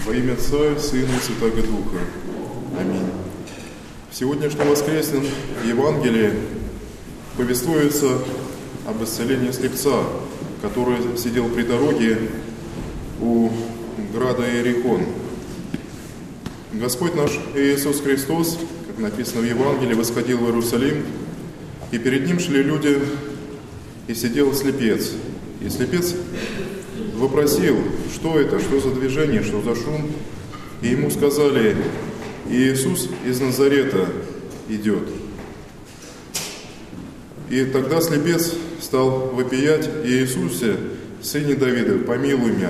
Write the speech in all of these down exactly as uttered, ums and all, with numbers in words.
Во имя Отца и Сына и Святаго Духа. Аминь. В сегодняшнем воскресном Евангелии повествуется об исцелении слепца, который сидел при дороге у града Иерихон. Господь наш Иисус Христос, как написано в Евангелии, восходил в Иерусалим, и перед Ним шли люди, и сидел слепец. И слепец вопросил, что это, что за движение, что за шум. И ему сказали: Иисус из Назарета идет. И тогда слепец стал вопиять: Иисусе, сыне Давида, помилуй меня.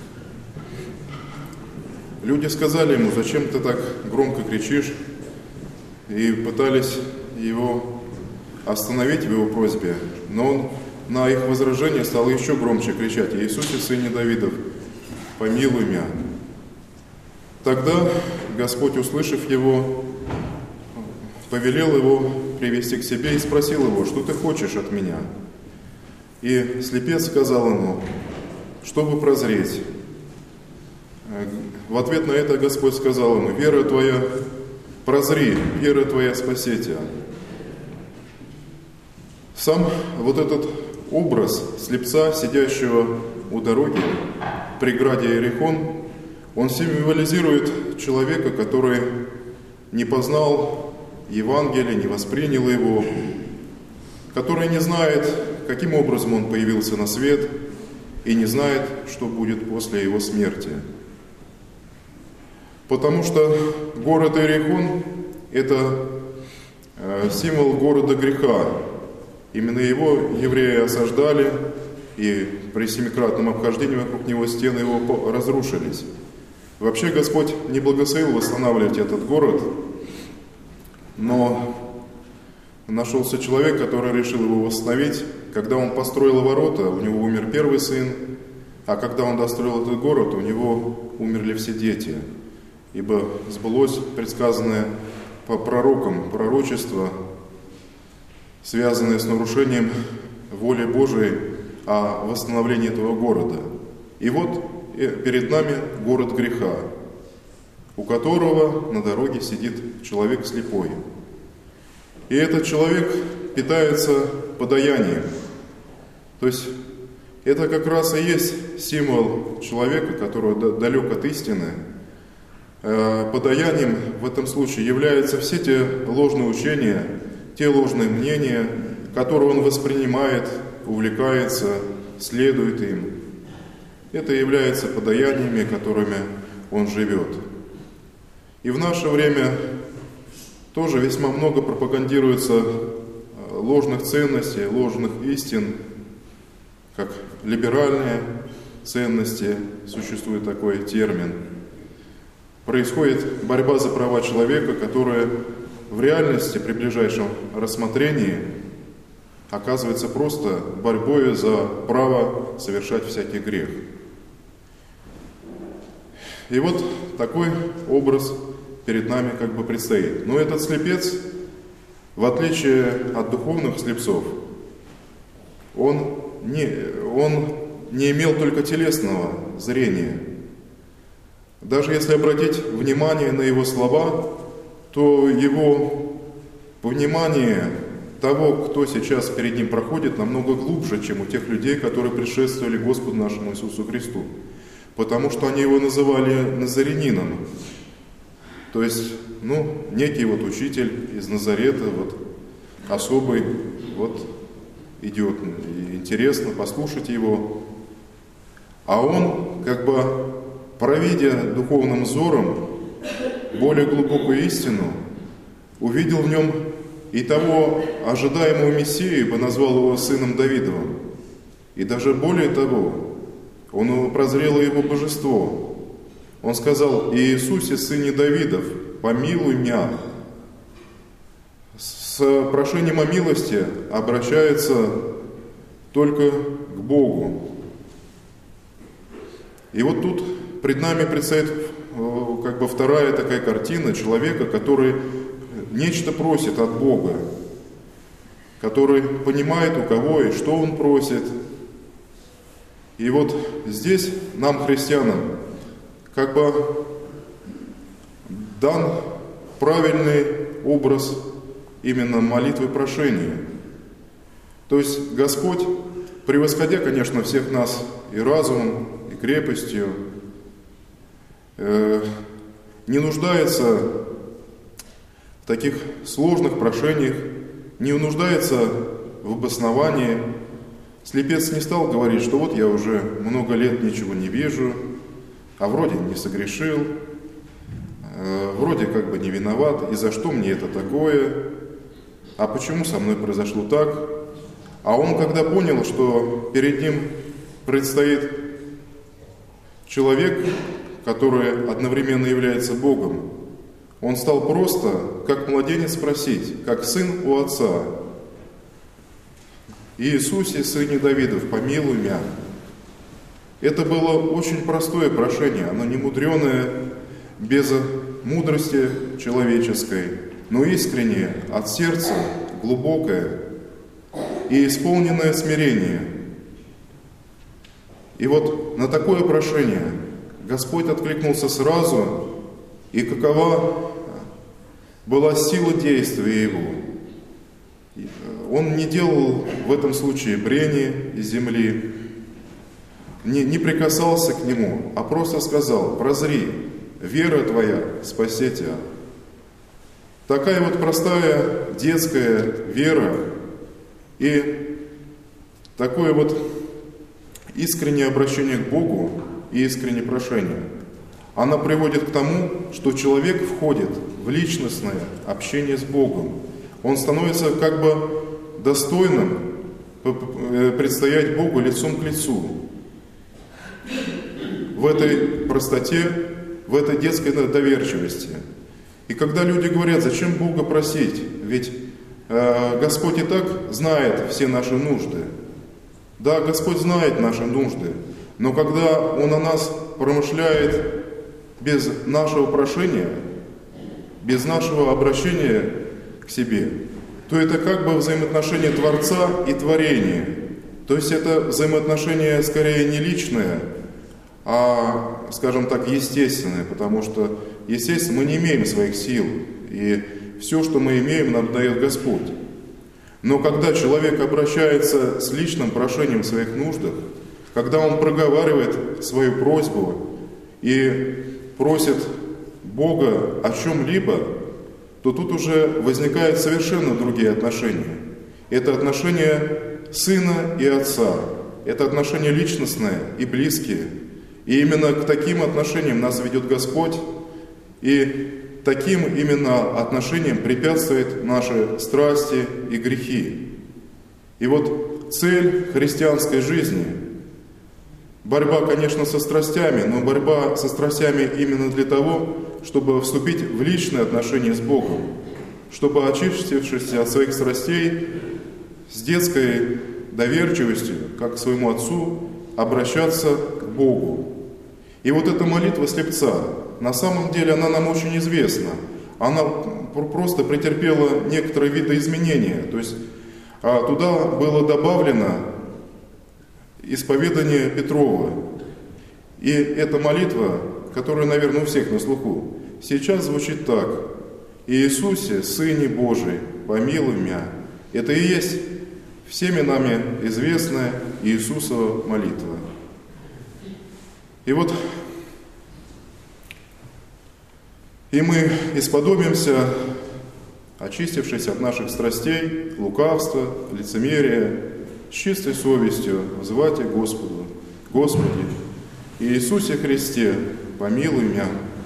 Люди сказали ему: зачем ты так громко кричишь? И пытались его остановить в его просьбе, но он на их возражение стал еще громче кричать: Иисусе, сыне Давидов, помилуй меня. Тогда Господь, услышав его, повелел его привести к себе и спросил его: что ты хочешь от меня? И слепец сказал ему: чтобы прозреть. В ответ на это Господь сказал ему: вера твоя, прозри, вера твоя спасет тебя. Сам вот этот образ слепца, сидящего у дороги при граде Иерихон, он символизирует человека, который не познал Евангелие, не воспринял его, который не знает, каким образом он появился на свет, и не знает, что будет после его смерти. Потому что город Иерихон – это символ города греха. Именно его евреи осаждали, и при семикратном обхождении вокруг него стены его разрушились. Вообще Господь не благословил восстанавливать этот город, но нашелся человек, который решил его восстановить. Когда он построил ворота, у него умер первый сын, а когда он достроил этот город, у него умерли все дети. Ибо сбылось предсказанное по пророкам пророчество, связанное с нарушением воли Божией о восстановлении этого города. И вот перед нами город греха, у которого на дороге сидит человек слепой. И этот человек питается подаянием. То есть это как раз и есть символ человека, который далек от истины. Подаянием в этом случае являются все те ложные учения, те ложные мнения, которые он воспринимает, увлекается, следует им. Это является подаяниями, которыми он живет. И в наше время тоже весьма много пропагандируется ложных ценностей, ложных истин, как либеральные ценности, существует такой термин. Происходит борьба за права человека, которая в реальности при ближайшем рассмотрении оказывается просто борьбой за право совершать всякий грех. И вот такой образ перед нами как бы предстоит. Но этот слепец, в отличие от духовных слепцов, он не, он не имел только телесного зрения. Даже если обратить внимание на его слова, то его внимание того, кто сейчас перед ним проходит, намного глубже, чем у тех людей, которые предшествовали Господу нашему Иисусу Христу. Потому что они его называли назарянином. То есть, ну, некий вот учитель из Назарета, вот, особый, вот, идет, и интересно послушать его. А он, как бы, провидя духовным взором более глубокую истину, увидел в нем и того ожидаемого Мессию, ибо назвал его сыном Давидовым. И даже более того, он прозрел его божество. Он сказал: Иисусе, сыне Давидов, помилуй меня. С прошением о милости обращается только к Богу. И вот тут пред нами предстоит как бы вторая такая картина человека, который нечто просит от Бога, который понимает, у кого и что он просит. И вот здесь нам, христианам, как бы дан правильный образ именно молитвы прошения. То есть Господь, превосходя, конечно, всех нас и разумом, и крепостью, э, не нуждается в таких сложных прошениях, не нуждается в обосновании. Слепец не стал говорить, что вот я уже много лет ничего не вижу, а вроде не согрешил, э, вроде как бы не виноват, и за что мне это такое, а почему со мной произошло так? А он, когда понял, что перед ним предстоит человек, который одновременно является Богом, он стал просто, как младенец, просить, как сын у отца: «Иисусе, сыне Давидов, помилуй меня». Это было очень простое прошение, оно не мудреное, без мудрости человеческой, но искреннее, от сердца, глубокое и исполненное смирение. И вот на такое прошение Господь откликнулся сразу, и какова была сила действия Его. Он не делал в этом случае брени из земли, не, не прикасался к Нему, а просто сказал: «Прозри, вера твоя спасет тебя». Такая вот простая детская вера и такое вот искреннее обращение к Богу и искреннее прошение, она приводит к тому, что человек входит в личностное общение с Богом. Он становится как бы достойным предстоять Богу лицом к лицу. В этой простоте, в этой детской доверчивости. И когда люди говорят: зачем Бога просить? Ведь э, Господь и так знает все наши нужды. Да, Господь знает наши нужды, но когда Он о нас промышляет без нашего прошения, без нашего обращения к себе, то это как бы взаимоотношение Творца и творения. То есть это взаимоотношение скорее не личное, а, скажем так, естественное, потому что, естественно, мы не имеем своих сил, и все, что мы имеем, нам дает Господь. Но когда человек обращается с личным прошением в своих нуждах, когда он проговаривает свою просьбу и просит Бога о чем-либо, то тут уже возникают совершенно другие отношения. Это отношения сына и отца, это отношения личностные и близкие. И именно к таким отношениям нас ведет Господь, и таким именно отношениям препятствуют наши страсти и грехи. И вот цель христианской жизни – борьба, конечно, со страстями, но борьба со страстями именно для того, чтобы вступить в личные отношения с Богом, чтобы, очистившись от своих страстей, с детской доверчивостью, как к своему Отцу, обращаться к Богу. И вот эта молитва слепца, на самом деле она нам очень известна. Она просто претерпела некоторые виды изменения. То есть туда было добавлено исповедание Петрова. И эта молитва, которая, наверное, у всех на слуху, сейчас звучит так: «Иисусе, Сыне Божий, помилуй меня». Это и есть всеми нами известная Иисусова молитва. И вот и мы исподобимся, очистившись от наших страстей, лукавства, лицемерия, с чистой совестью взывать к Господу: «Господи, Иисусе Христе, помилуй меня».